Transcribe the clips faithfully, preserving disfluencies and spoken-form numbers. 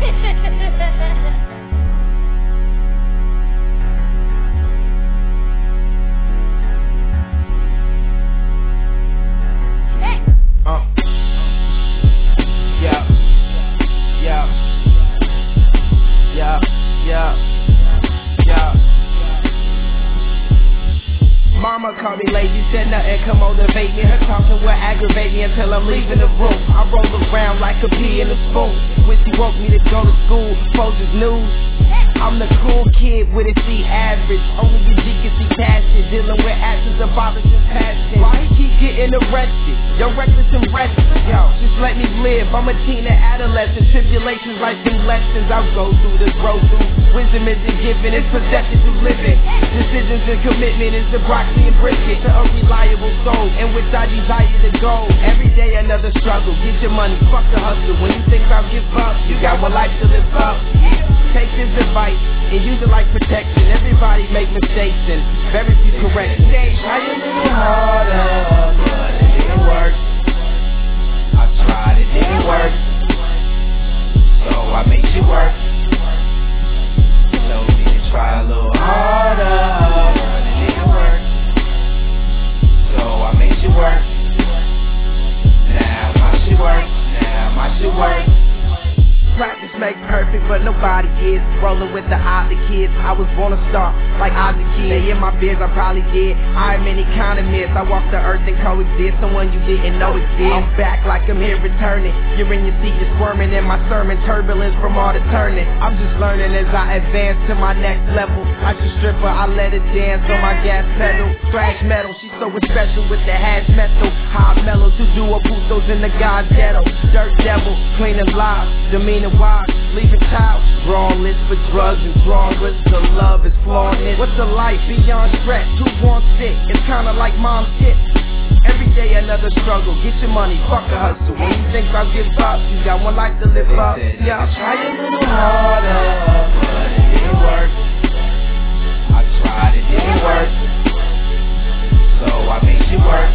Mama called me lazy, said nothing could motivate me. Her talking will aggravate me until I'm leaving the room. I roll around like a pea in a spoon. When she woke me to go to school, Folgers News. I'm the cool kid with a C average. Only a G can see passion. Dealing with actions abolishing passion. Why he keep getting arrested? Yo, reckless and restless. Yo, just let me live. I'm a teen and adolescent. Tribulations, life and lessons I'll go through to grow through. Wisdom isn't given, it's possession through living. Decisions and commitment is the broccoli and brisket to a reliable soul in which I desire to go. Every day another struggle. Get your money, fuck the hustle. When you think I'll give up, you got one life to live up. Take this advice and use it like protection. Everybody make mistakes and very few correct. Try a little harder, but it didn't work. I tried, it didn't work. So I made you work. Told me to try a little harder, but it didn't work. So I made you work. Now my shit work. Now my shit work. Practice make perfect, but nobody is. Rolling with the Ozzy kids. I was born to star like Ozzy kid. They in my biz, I probably did. I am an economist. I walk the earth and coexist. Someone you didn't know exists. I'm back like I'm here returning. You're in your seat, you're squirming in my sermon. Turbulence from all the turning. I'm just learning as I advance to my next level. Like a stripper, I let her dance on my gas pedal. Thrash metal, she's so special with the hash metal. High mellow to do a Bustos in the God's ghetto. Dirt devil, clean and live, demeanor wise, leaving child. Wrong list for drugs and dramas. The love is flawless. What's a life beyond stress? Who wants it? It's kinda like mom's shit. Every day another struggle. Get your money, fuck a hustle. When you think I'll give up, you got one life to live up. Yeah, try a little harder, but it didn't work. I tried, it didn't work. So I made you work.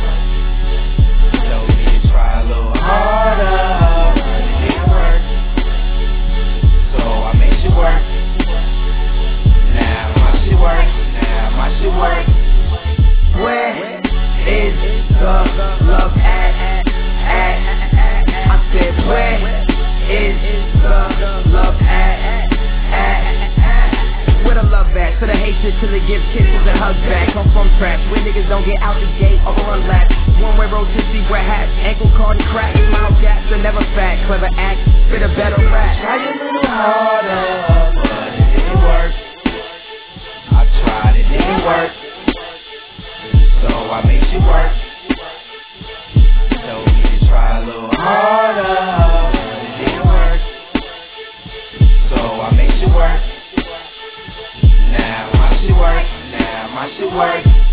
Told me to try a little harder, but it didn't work. So I made you work. Now my shit work. Now my shit work. Where is the love at? At? I said where is the love at? At? Where the love at? So the hatred till it gives kisses and hugs back. I'm from trash where niggas don't get out the gate or run laps. One way road to zebra hats, ankle card and crack, smile gaps are never fat. Clever act, spit a better rap. Try a little harder, but it didn't work. I tried, it didn't work. So I made you work. Told me to try a little harder, but it didn't work. So I made you work. Now my shit work. Now my shit work.